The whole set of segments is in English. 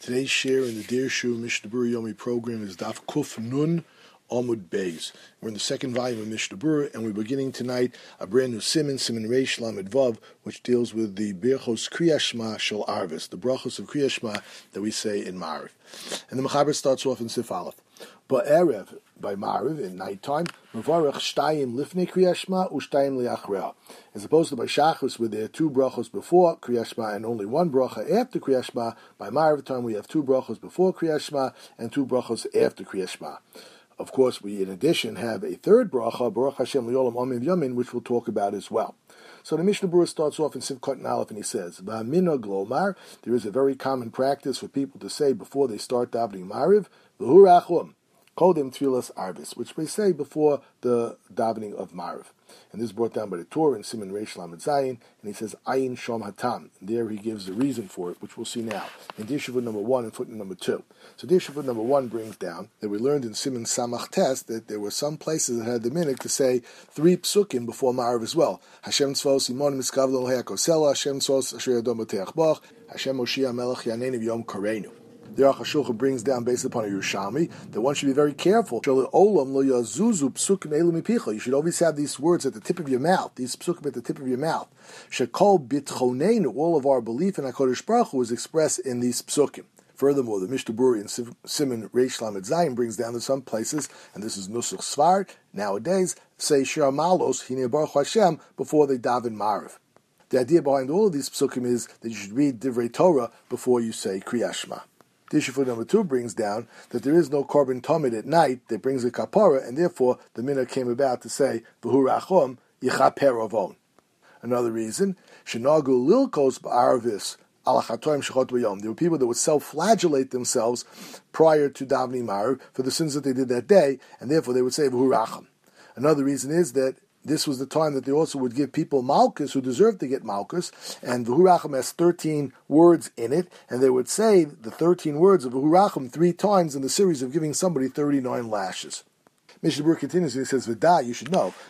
Today's share in the Dirshu Mishnah Berurah Yomi program is Daf Kuf Nun Amud Beis. We're in the second volume of Mishnah Berurah, and we're beginning tonight a brand new Siman Reish Lamed Vav, which deals with the Birchos Kriyas Shema Shel Arvis, the brachos of Kriyas Shema that we say in Ma'ariv. And the Mechaber starts off in Sif Aleph. Ba'erev, by Ma'ariv, in nighttime, Mevarach Shtayim Lifnei Kriyas Shema Ushtayim Liachreah. As opposed to by Shachris, where there are two brachos before Kriyas Shema and only one bracha after Kriyas Shema, by Ma'ariv time we have two brachos before Kriyas Shema and two brachos after Kriyas Shema. Of course, we in addition have a third bracha, Baruch Hashem Li'olam Amen Yamin, which we'll talk about as well. So the Mishnah Berurah starts off in Sivkot Aleph and he says, Ba'minag Lomar, there is a very common practice for people to say before they start davening Ma'ariv, V'hu Rachum, Kodim Tfilas Arvis, which they say before the davening of Ma'ariv. And this is brought down by the Torah in Siman Reish Lamed Zayin, and he says, Ayin Shom Hatam. And there he gives the reason for it, which we'll see now, in Dirshu number 1 and footnote number 2. So Dirshu number 1 brings down that we learned in Siman Samach Tes that there were some places that had the minhag to say 3 psukim before Ma'ariv as well. Hashem Tzvos Imon Miskav Lo He'akosela, Hashem Tzvos Asher Yadom B'Teach Bach, Hashem Moshia Melech Yaneinu Yom Kareinu. The Aruch HaShulchan brings down, based upon a Yerushalmi, that one should be very careful. You should always have these words at the tip of your mouth, these psukim at the tip of your mouth. Shekol bitchoneinu, all of our belief in HaKadosh Baruch Hu is expressed in these psukim. Furthermore, the Mishnah Berurah in Siman Reish Lamed Zayin brings down to some places, and this is Nusach Svar, nowadays, say Shir Malos, Hine Baruch Hashem, before they daven Ma'ariv. The idea behind all of these psukim is that you should read Divrei Torah before you say Kriyas Shema. Dirshu number 2 brings down that there is no korban tamid at night that brings a kapara, and therefore the minhag came about to say V'hu Rachum Yichaper Avon. Another reason, Shenagu Lilkos Ba'arvis Alachatoim Shechot B'Yom. There were people that would self-flagellate themselves prior to davening Ma'ariv for the sins that they did that day, and therefore they would say V'hu Rachum. Another reason is that this was the time that they also would give people malchus who deserved to get malchus, and V'hu Rachum has 13 words in it, and they would say the 13 words of V'hu Rachum 3 times in the series of giving somebody 39 lashes. Mishnah Berurah continues and he says, V'da, you should know,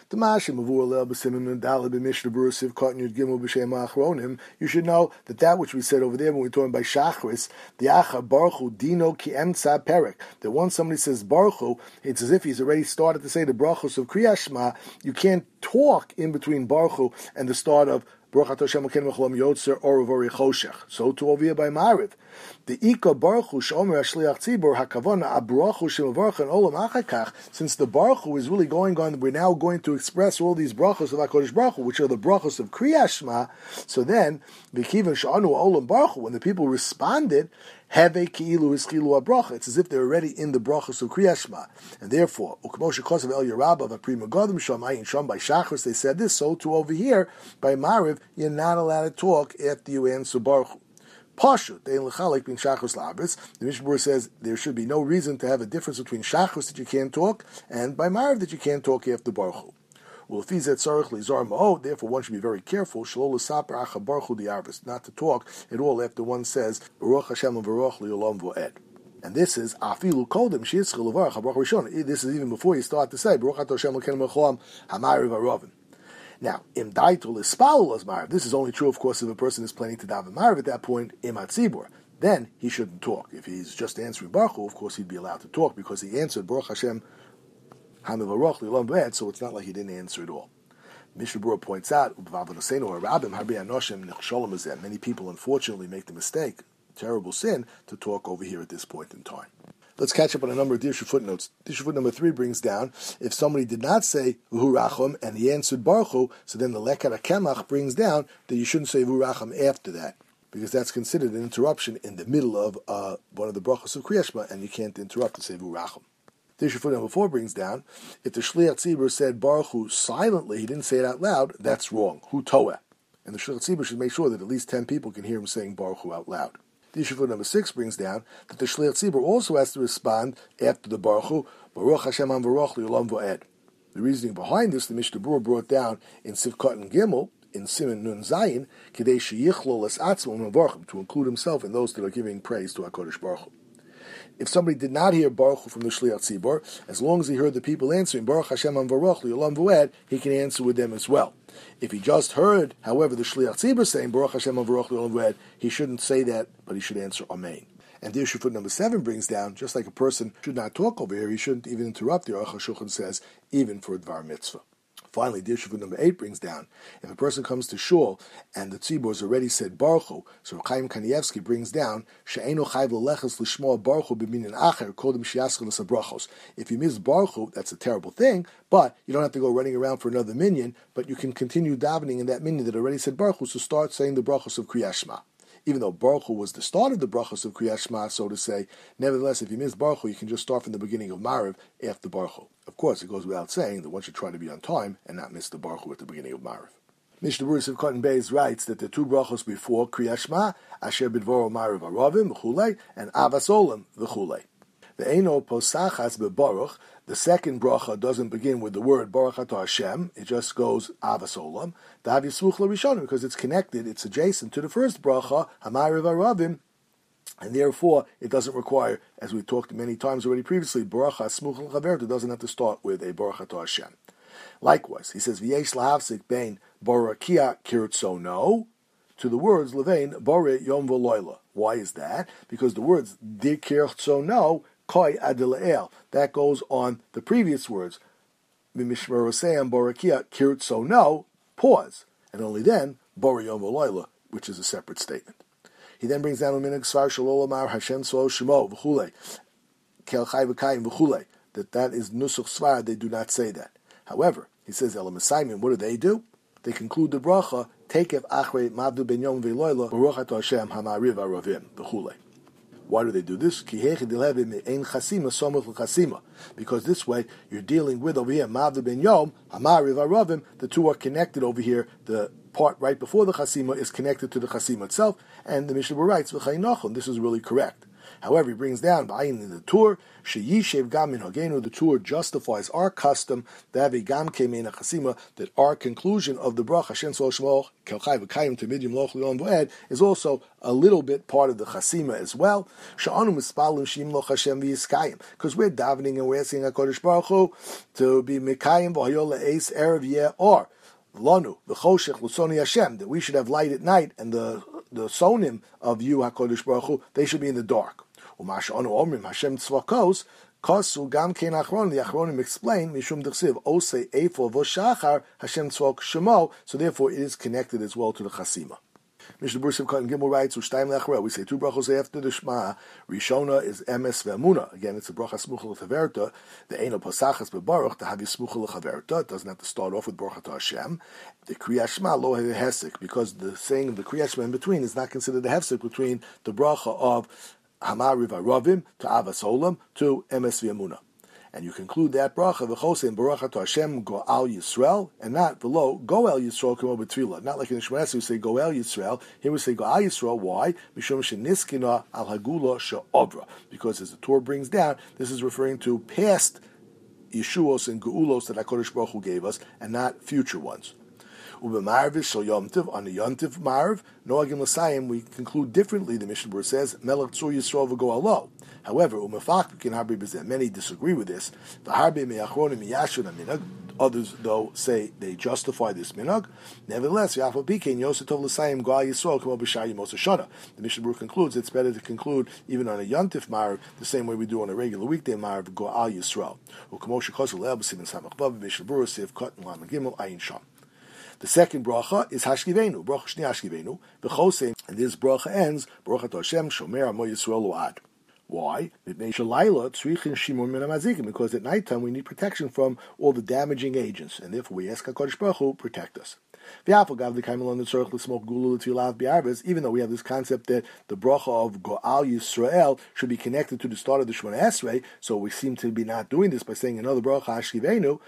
you should know that which we said over there when we were talking about Shachris, the Acha Baruch Hu Dino Ki Emtza Perek, that once somebody says Baruch Hu, it's as if he's already started to say the brachos of Kriyas Shema. You can't talk in between Baruch Hu and the start of Baruch Atah Hashem Elokeinu Melech Haolam Yotzer Or V'Ori Choshech. So to over here by Ma'ariv. The Ika Baruch Hu Shomer HaShliach Tzibur HaKavona Baruch Hu Shemavarach and Olam Achakach. Since the Baruch Hu is really going on, we're now going to express all these brachos of HaKadosh Baruch Hu, which are the brachos of Kriyas Shema. So then, V'kivan Sha'anu Olam Baruch Hu, when the people responded, Heve Ki'ilu Hiskilu HaBracha. It's as if they're already in the brachos of Kriyas Shema. And therefore, Ukmoshe Kosav El Yerabah V'Pri Megadim Shom Ayin Shom by Shachris, they said this. So to over here, by Ma'ariv, you're not allowed to talk after you answer Baruch Hu. Pashut, the Mishnah Berurah says there should be no reason to have a difference between Shachris that you can't talk and by Ma'ariv that you can't talk after Baruch Hu. Well, therefore one should be very careful not to talk at all after one says Baruch Hashem and Baruch Li'olam Vo'ed. And this is Afilu Kodim Shiyitzchil Levarach HaBaruch Rishon. This is even before you start to say Baruch Atah Hashem Elokeinu Melech Haolam HaMa'ariv HaRovin. Now, Im Daitul Ispalul as Ma'ariv. This is only true, of course, if a person is planning to daven Ma'ariv at that point, Im Hatzibur. Then he shouldn't talk. If he's just answering Baruch Hu, of course he'd be allowed to talk because he answered Baruch Hashem Hamiv Baruch Li'olam Vo'ed, so it's not like he didn't answer at all. Mishnah Berurah points out, many people unfortunately make the mistake, terrible sin, to talk over here at this point in time. Let's catch up on a number of Dirshu footnotes. Dirshu footnote number 3 brings down, if somebody did not say V'hu Rachum and he answered Baruch Hu, so then the Lekar HaKemach brings down that you shouldn't say V'hu Rachum after that, because that's considered an interruption in the middle of one of the brachos of Kriyas Shema, and you can't interrupt to say V'hu Rachum. Dirshu footnote number 4 brings down, if the Shliach Tzibur said Baruch Hu silently, he didn't say it out loud, that's wrong. Hu Toeh. And the Shliach Tzibur should make sure that at least 10 people can hear him saying Baruch Hu out loud. Dirshu footnote number 6 brings down that the Shliach Tzibur also has to respond after the Baruch Hu, Baruch Hashem and Baruch Li'olam Vo'ed. The reasoning behind this, the Mishnah Berurah brought down in Sivkot and Gimel, in Siman Nun Zayin, Kedei Sheyichlol Es Atzmo Mevarchim, to include himself in those that are giving praise to HaKadosh Baruch Hu. If somebody did not hear Baruch Hu from the Shliach Tzibur, as long as he heard the people answering Baruch Hashem and Baruch Li'olam Vo'ed, he can answer with them as well. If he just heard, however, the Shliach Tzibur saying Baruch Hashem and Baruch Li'olam Vo'ed, he shouldn't say that, but he should answer Amen. And the issue foot number 7 brings down, just like a person should not talk over here, he shouldn't even interrupt, the Aruch HaShulchan says, even for a Dvar Mitzvah. Finally, the issue number 8 brings down, if a person comes to shul and the tzibur has already said Baruch Hu, so Chaim Kanievsky brings down, She'eino chayv l'leches l'shmoa Baruch Hu b'minin acher kodem she'yaskil l'sabrachos. If you miss Baruch Hu, that's a terrible thing, but you don't have to go running around for another minyan, but you can continue davening in that minyan that already said Baruch Hu, so start saying the brachos of Kriyat Shema. Even though Baruch Hu was the start of the brachos of Kriyat Shema, so to say, nevertheless, if you miss Baruch Hu, you can just start from the beginning of Mariv after Baruch Hu. Of course, it goes without saying that one should try to be on time and not miss the Baruch Hu at the beginning of Mariv. Mishnah Berurah of Cotton Beis writes that the two brachos before Kriyat Shema, Asher Bidvoro Mariv Aravim, v'chulei, and Avas Olam, v'chulei. The Eino Posachas Bebaruch, the second bracha doesn't begin with the word Baruch Atah Hashem, it just goes Avas Olam. The Hav Yismuch L'Rishonim, because it's connected, it's adjacent to the first bracha, Hamariv Aravim, and therefore it doesn't require, as we talked many times already previously, Baruch HaSmuch L'Chaverta doesn't have to start with a Baruch Atah Hashem. Likewise, he says, V'yesh L'Havsik Bein Barakia Kirtzono, to the words Levain Bore Yom V'Loila. Why is that? Because the words Di Kirtzono Koi Adila'el, that goes on the previous words, Mimishmeroseyam Barakia Kirtzono, pause, and only then Bore Yom V'Loila, which is a separate statement. He then brings down a minhag Svar Shalolomar Hashem Tzvo Shemo V'chulei Kel Chai V'Kayim V'chulei, that is Nusach Svar, they do not say that. However, he says Elam Esayim, what do? They conclude the bracha Tekev Achrei Mavdu Ben Yom V'Loila Baruch Atah Hashem Hamariv Aravim V'chulei. Why do they do this? Because this way you're dealing with over here Mavdu Ben Yom Hamariv Aravim. The two are connected over here. The part right before the chasima is connected to the chasima itself, and the Mishnah writes V'chayinachon. This is really correct. However, he brings down in the Tur, Sheyishev Gam Min Hagenu, the Tur justifies our custom, that that our conclusion of the bracha Hashem Tzvo Shemo Kel Chai V'Kayim Tamidim Loch Leon V'Ed is also a little bit part of the chasima as well. Sha'anu Mispalim Shim Loch Hashem V'Yiskayim, because we're davening and we're asking HaKadosh Baruch Hu to be Mekayim V'Hayol Le'Eis Erev Yeh Or Lanu V'Choshech L'Soni Hashem, that we should have light at night, and the sonim of you HaKadosh Baruch Hu, they should be in the dark. Umashanu Omrim Hashem Tzvakos Kosu Gam Kein Achron. The Achronim explain Mishum Dechsiv Osei Eifo Voshachar Hashem Tzvak Shemo. So therefore, it is connected as well to the Chasima. Mishnah Berurah Simchat and Gimel writes Ushtaim Lechorel. We say two brachos after the Shema. Rishona is Emes Ve'Emuna. Again, it's a bracha Smucha L'Chaverta. The Eino Pasachas Bebaruch. The Havi Smucha L'Chaverta. It doesn't have to start off with Baruch Atah Hashem. The Kriyat Shema Lo Hesek, because the saying of the Kriyat Shema in between is not considered a hefsek between the bracha of Hamariv Aravim to Avas Olam to Emes V'Emuna. And you conclude that bracha v'chosein Baruch Atah Hashem Go'al Yisrael, and not below Go'el Yisrael K'mo B'Tfilah. Not like in the Shemona Esrei we say Go'el Yisrael. Here we say Go'al Yisrael. Why? Mishum Sheniskina Al Hagula She'ovra. Because as the Torah brings down, this is referring to past Yeshuos and Geulos that HaKadosh Baruch Hu gave us, and not future ones. Ubemarvish shel Yomtiv, on the Yomtiv Marv, Noagim L'Sayim, we conclude differently. The Mishnah Berurah says, Melech Tzur Yisrael v'Go'alo. However, Umefachik and Harbi B'zeh, many disagree with this. The Harbi Me'achronim Miyashun Aminag. Others, though, say they justify this minhag. Nevertheless, Yafal Bikein Yosef L'Sayim Go'al Yisrael K'mo B'Shai Yimos HaShana. The Mishnah Berurah concludes it's better to conclude even on a Yontif Marv the same way we do on a regular weekday Marv, Go'al Yisrael. U'K'mo Shekosel El B'Simin Samach Vav, Mishnah Berurah Siv Kot and Lam Gimel Ayin Sham. The second bracha is Hashkivenu, bracha Shni Hashkivenu, v'chosein, and this bracha ends, Baruch Atah Hashem Shomer Amo Yisrael U'ad. Why? Because at nighttime we need protection from all the damaging agents, and therefore we ask HaKadosh Baruch Hu protect us. Even though we have this concept that the bracha of Go'al Yisrael should be connected to the start of the Shemona Esrei, so we seem to be not doing this by saying another bracha Hashkivenu,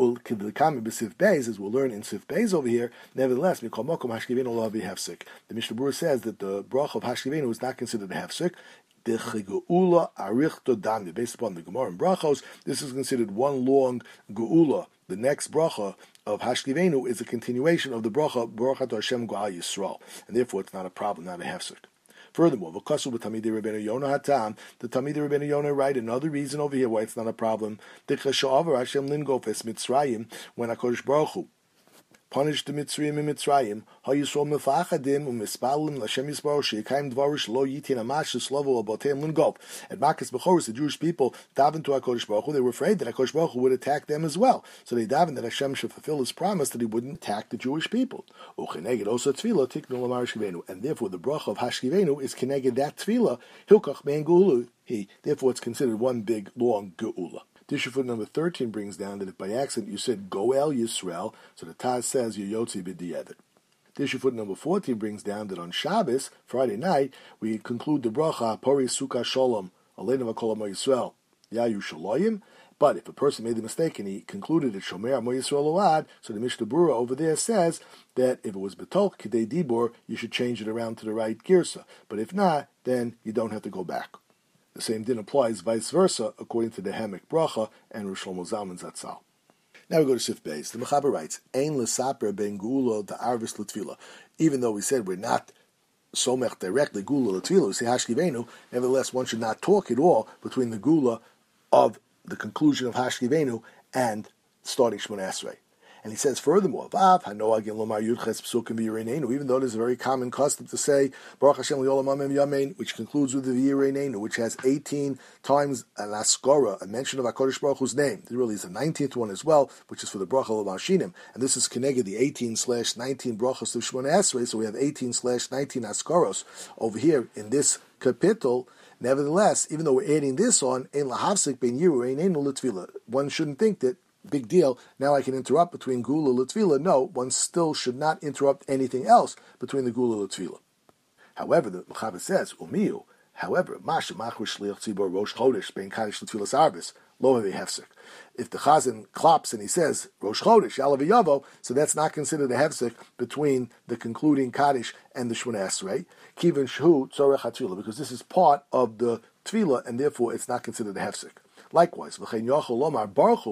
as we'll learn in Sif Beis over here. Nevertheless, the Mishnah Berurah says that the bracha of Hashkivenu is not considered a hefsek. Based upon the Gemara and Brachos, this is considered one long geula. The next bracha of Hashkivenu is a continuation of the bracha Baruch Atah Hashem Go'al Yisrael, and therefore it's not a problem, not a hefsek. Furthermore, the Talmidei Rabbeinu Yonah write another reason over here why it's not a problem. When HaKadosh Baruch Hu punished the Mitzrayim in Mitzrayim, Hayisrael mefachadim u'mispalim l'Hashem Yisbarach she'yikayim dvarish lo yitin amash l'slovo aboteim l'ngov. At Makkos Bechoros, the Jewish people davened to HaKadosh Baruch Hu. They were afraid that HaKadosh Baruch Hu would attack them as well. So they davened that Hashem should fulfill His promise that He wouldn't attack the Jewish people. Ucheneged also tefillah tiknu l'mar hashkivenu. And therefore the bracha of hashkivenu is keneged that tefillah hilkach ben geula. Therefore it's considered one big long geula. Tissue foot number 13 brings down that if by accident you said Goel Yisrael, so the Taz says Yotzi b'di'evet. Tissue foot number 14 brings down that on Shabbos, Friday night, we conclude the bracha Pori Sukkah Shalom Aleinu V'Kol Amo Yisrael Yayu Shaloyim. But if a person made the mistake and he concluded it Shomer Amo Yisrael Oad, so the Mishnah Berurah over there says that if it was B'tol K'dei Dibor, you should change it around to the right girsa. But if not, then you don't have to go back. The same din applies vice versa, according to the Hamek Bracha and Rosh Shlomo Zalman Zatzal. Now we go to Sif Beis. The Mechaber writes, Ein l'saper ben gula da'arvis l'tfila. Even though we said we're not somech directly gula l'tfila, we say hashkivenu, nevertheless one should not talk at all between the gula of the conclusion of hashkivenu and starting Shmoneh Esrei. And he says furthermore, even though there's a very common custom to say Baruch Hashem Li'olam Amen V'Yamein, which concludes with the V'Yireinu, which has 18 times an askara, a mention of HaKadosh Baruch Hu's name. There really is a 19th one as well, which is for the Bracha L'Mashinim, and this is connected the 18/19 brachos of Shmoneh Esrei, so we have 18/19 askaros over here in this kapitel. Nevertheless, even though we're adding this on, Ein Lahavsik Ben Yireinu L'Tfila, one shouldn't think that big deal, now I can interrupt between Gula L'Tfila. No, one still should not interrupt anything else between the Gula L'Tfila. However, the Mechaber says, Umiyu, however, Masha Machur Shliach Tzibor Rosh Chodesh Ben Kaddish L'Tfilas Arvis, Lo Hevi Hefsek. If the Chazan claps and he says, Rosh Chodesh, Yalav Yavo, so that's not considered a Hefsek between the concluding Kaddish and the Shmoneh Esrei, Kivin Shu Tzorech HaTfilah, because this is part of the Tfilah, and therefore it's not considered a Hefsek. Likewise, likewise,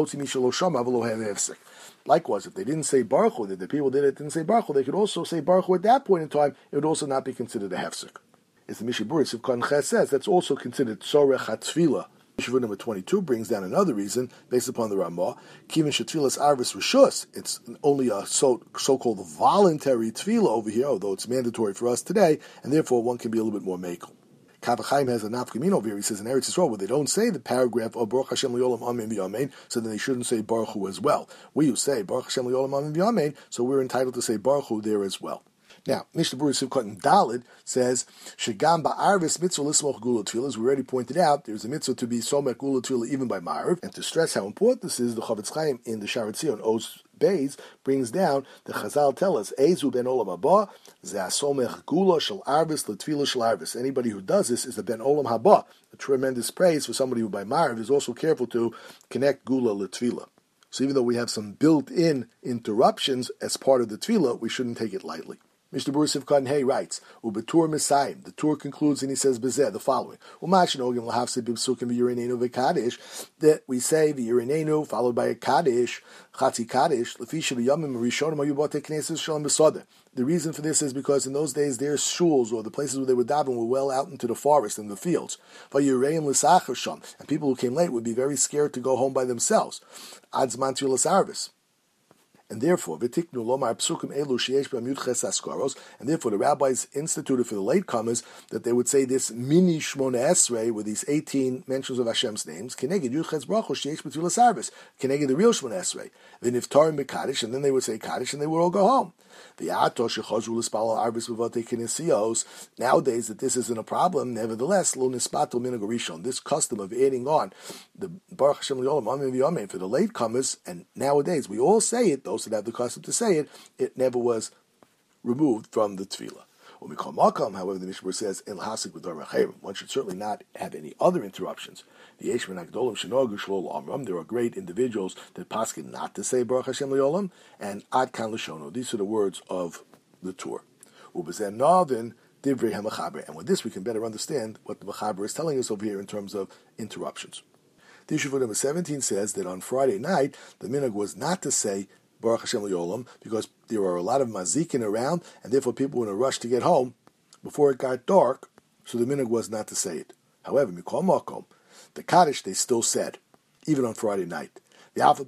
if they didn't say Baruch Hu, that the people didn't say Baruch Hu, they could also say Baruch Hu at that point in time. It would also not be considered a hefsek. As the Mishnah Berurah Sivkon Ches says, that's also considered Tzorech HaTfilah. Mishnah number 22 brings down another reason based upon the Ramah. Kivin Shetfilas Arvis Rishus. It's only a so-called voluntary tefillah over here, although it's mandatory for us today, and therefore one can be a little bit more makel. Kavachaim has a nafkamin over here. He says in Eretz Yisrael, where they don't say the paragraph of Baruch Hashem Li'olam Amen V'Yamein, so then they shouldn't say Baruch Hu as well. We who say Baruch Hashem Li'olam Amen V'Yamein, so we're entitled to say Baruch Hu there as well. Now, Mishnah Berurah Sivkot Daled says, Shegam ba'arvis mitzvah lismoch gula tefillah. As we already pointed out, there's a mitzvah to be somech gula tefillah even by ma'ariv. And to stress how important this is, the Chavetz Chaim in the Sharat Zion, Oz Beis, brings down, the Chazal tell us, Ezu ben olam haba, ze somech gula shel arvis l'tefillah shel arvis. Anybody who does this is the ben olam haba. A tremendous praise for somebody who by ma'ariv is also careful to connect gula l'tefillah. So even though we have some built-in interruptions as part of the tefillah, we shouldn't take it lightly. Mishnah Berurah Sivkot Hey writes, Ubetur Misayim. The Tur concludes and he says Bezeh, the following. That we say the Yirinenu followed by a Kaddish, Chatzi Kaddish, The reason for this is because in those days their shuls or the places where they would daven were well out into the forest and the fields. And people who came late would be very scared to go home by themselves. And therefore, and therefore the rabbis instituted for the latecomers that they would say this mini Shmoneh Esrei with these 18 mentions of Hashem's names, keneged the real Shmoneh Esrei. Then if Tarim Kaddish, and then they would say Kaddish, and they would all go home. Nowadays, that this isn't a problem, nevertheless, this custom of adding on the Baruch Hashem Li'olam Amen V'Yamein for the latecomers, and nowadays we all say it, those that have the custom to say it, it never was removed from the tefillah. However, the Mishnah says, one should certainly not have any other interruptions. There are great individuals that paskin not to say Baruch Hashem Li'olam, and Ad Kan L'Shono. These are the words of the Tur. And with this we can better understand what the Mechaber is telling us over here in terms of interruptions. The issue for number 17 says that on Friday night, the minhag was not to say Baruch Hashem Li'olam, because there were a lot of mazikin around, and therefore people were in a rush to get home before it got dark, so the minhag was not to say it. However, Mikol Makom, the Kaddish they still said, even on Friday night. Even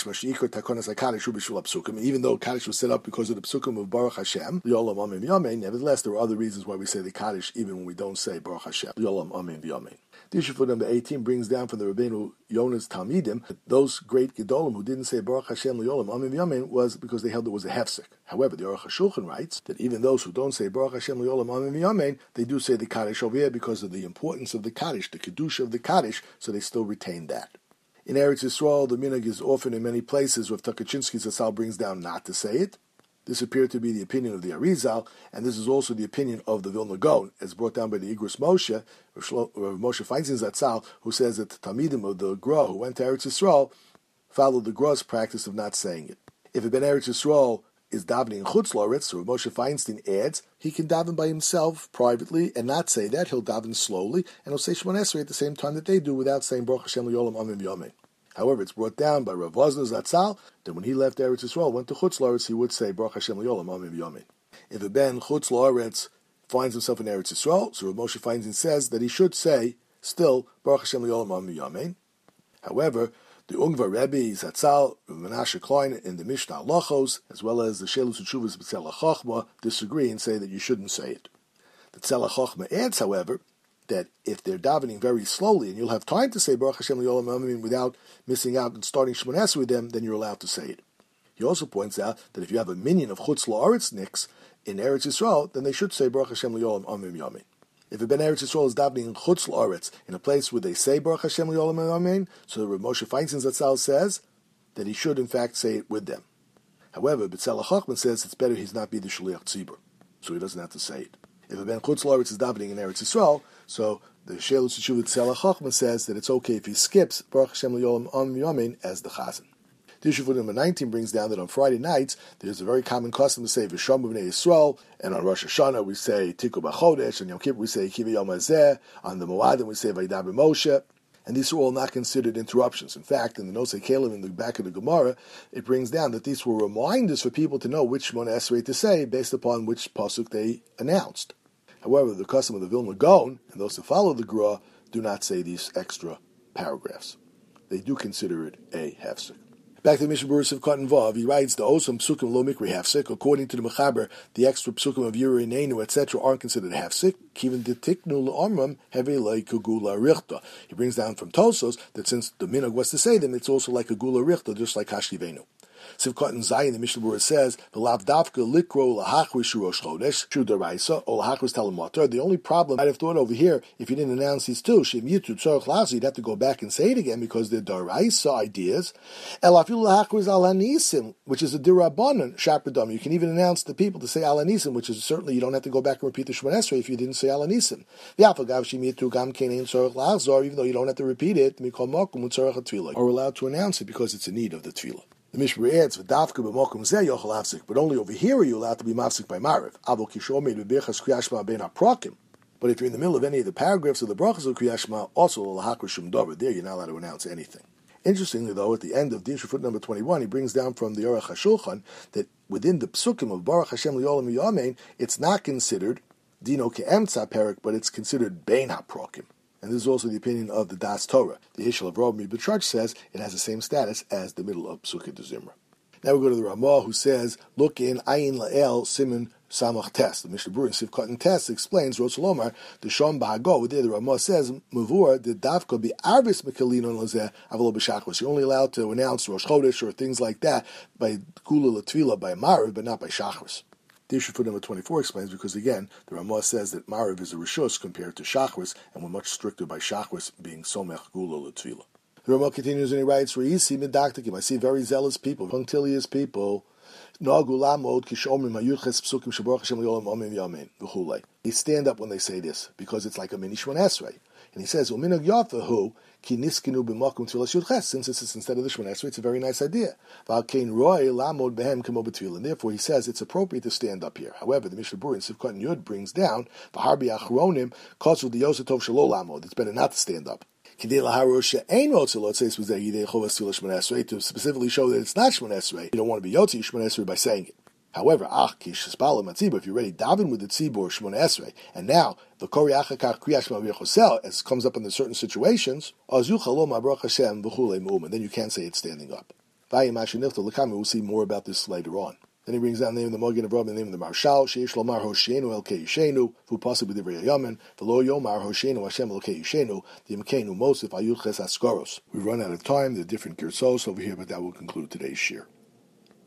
though Kaddish was set up because of the psukim of Baruch Hashem, Yolam Amen V'Yamein, nevertheless there are other reasons why we say the Kaddish even when we don't say Baruch Hashem, Yolam Amen V'Yamein. The issue for number 18 brings down from the Rabbeinu Yonah's Talmidim that those great Gedolim who didn't say Baruch Hashem Yolam Amen V'Yamein was because they held it was a hefsek. However, the Aruch HaShulchan writes that even those who don't say Baruch Hashem Yolam Amen V'Yamein, they do say the Kaddish over here because of the importance of the Kaddish, the Kedusha of the Kaddish, so they still retain that. In Eretz Yisrael, the minhag is often in many places, Rav Tukachinsky Zatzal brings down not to say it. This appeared to be the opinion of the Arizal, and this is also the opinion of the Vilna Gaon, as brought down by the Igros Moshe, Rav Moshe Feinstein Zatzal, who says that the Talmidim of the Gra who went to Eretz Yisrael followed the Gra's practice of not saying it. If a Ben Eretz Yisrael is davening in Chutz La'aretz, so Rav Moshe Feinstein adds, he can daven by himself privately and not say that. He'll daven slowly, and he'll say Shemona Esrei at the same time that they do without saying Baruch Hashem Yolam Amen V'Yamein. However, it's brought down by Rav Vosner Zatzal that when he left Eretz Yisrael, went to Chutz La'aretz, he would say Baruch Hashem Yolam Amen V'Yamein. If a Ben Chutz La'aretz finds himself in Eretz Yisrael, so Rav Moshe Feinstein says that he should say still Baruch Hashem Yolam Amen V'Yamein. However, the Ungva Rebbe, Zatzal, Menashe Klein in the Mishnah Halachos, as well as the Shelus Utshuvas B'Tzela Chochma, disagree and say that you shouldn't say it. The Tzela Chochma adds, however, that if they're davening very slowly and you'll have time to say Baruch Hashem Yolam Amen without missing out and starting Shemona Esrei with them, then you're allowed to say it. He also points out that if you have a minion of Chutz La'aretz Niks in Eretz Yisrael, then they should say Baruch Hashem Yolam Amen V'Yamein. If a Ben Eretz Yisrael is davening in Chutz La'aretz, in a place where they say Baruch Hashem Yolam V'Yamein, so Rav Moshe Feinstein Zatzal says that he should in fact say it with them. However, B'Tzela Chochma says it's better he's not be the Shliach Tzibur, so he doesn't have to say it. If a Ben Chutz La'aretz is davening in Eretz Yisrael, so the Shelus Teshuvah B'Tzela Chochma says that it's okay if he skips Baruch Hashem Yolam Amen V'Yamein as the Chazan. The issue for number 19 brings down that on Friday nights, there's a very common custom to say V'Shom B'nei Yisrael, and on Rosh Hashanah we say Tikku B'Chodesh, and Yom Kippur we say Kiva Yom Hazeh, on the Moadim we say Vaydaber Moshe, and these are all not considered interruptions. In fact, in the Nosei Kalim in the back of the Gemara, it brings down that these were reminders for people to know which Shemona Esrei to say based upon which pasuk they announced. However, the custom of the Vilna Gaon, and those who follow the Gra, do not say these extra paragraphs. They do consider it a hefsek. Back to the Mishnah Berurah Sivkot and Vav, he writes, the Osam Psukim Lo Mikri Hefsek, according to the Mechaber, the extra Psukim of Yuri Neinu, etc., aren't considered hefsek. Kivin Detiknu L'Omram Heve Like Gula Richta. He brings down from Tosos that since the minhag was to say them, it's also like a Gula Richta, just like Hashivenu. Sivkot and Zayin, the Mishnah Berurah says, "V'lav dafka likro lahachris Rosh Chodesh shu deraisa or lahachris telematar." The only problem I'd have thought over here, if you didn't announce these two, shim yitu tzorach lazu, you'd have to go back and say it again because they're deraisa ideas. Elafilu lahachris alanisim, which is a dirabanan shapradam. You can even announce the people to say alanisim, which is certainly you don't have to go back and repeat the Shemona Esrei if you didn't say alanisim. V'afagav shim yitu gam kenein tzorach lazu, even though you don't have to repeat it, mikol makom utzorach atfilah, or allowed to announce it because it's a need of the tefillah. The Mishnah adds, "V'dafka b'mokum zeh yochel hafsik," but only over here are you allowed to be mafsik by Mariv. Avo kishomed b'birchas kriyashma ben haprokim. But if you're in the middle of any of the paragraphs of the brachas of kriyashma, also l'hakra shum davar, there you're not allowed to announce anything. Interestingly, though, at the end of Dirshu foot number 21, he brings down from the Aruch HaShulchan that within the psukim of Baruch Hashem Yolam V'Yamein, it's not considered dino ke'emtza perik, but it's considered bein haprokim. And this is also the opinion of the Das Torah. The Hishel of Rav Mibetrach says it has the same status as the middle of Psukei de Zimra. Now we go to the Ramah, who says, look in Ayin La'el Siman Samach Tes. The Mishnah Berurah in Sivkot and Tes explains, Rosh Lomar, the Shom Ba'ago, there the Ramah says, Mavur, the Davka be Arvis Mekalin Lazeh Avalo B'Shachos. You're only allowed to announce Rosh Chodesh or things like that by Kula Latvila, by Mariv, but not by Shachris. The issue for number 24 explains because, again, the Ramah says that Mariv is a Rishus compared to Shachris, and we're much stricter by Shachris being Somech Gula Latvila. The Ramah continues and he writes, Re'isi Midaktikim, I see very zealous people, punctilious people, Nagu Lamod Kishomim Hayuches Psukim Shabaruch Hashem Yolam Amen V'Yamein V'chulei. They stand up when they say this, because it's like a mini Shemona Esrei. And he says, Uminag Yafahu Ki Niskinu B'Makum Tfilas Yudches. Since this is instead of the Shemona Esrei, it's a very nice idea. V'Alkein Roy Lamod Behem Kamo B'Tfilah. And therefore he says it's appropriate to stand up here. However, the Mishnah Berurah in Sivkot and Yud brings down V'Harbi Achronim Kotzu D'Yosatov Shelo Lamod. It's better not to stand up. To specifically show that it's not Shemona Esrei, you don't want to be Yotzi Shemona Esrei by saying it. However, if you're ready daven with the tzibur Shmona Esrei, and now the Koriachakach Kriyas Shema V'Chosel, as comes up in certain situations, then you can't say it's standing up. We'll see more about this later on. Then he brings down the name of the Magen Avraham, the name of the Marshal, Sheish Lomar Hosheinu El Keishenu, Fu possibly the Yamin, V'lo Yomar Hosheinu Hashem El Keishenu, the Yemkeinu Mosif Ayuches Askoros. We've run out of time. There are different girsos over here, but that will conclude today's shir.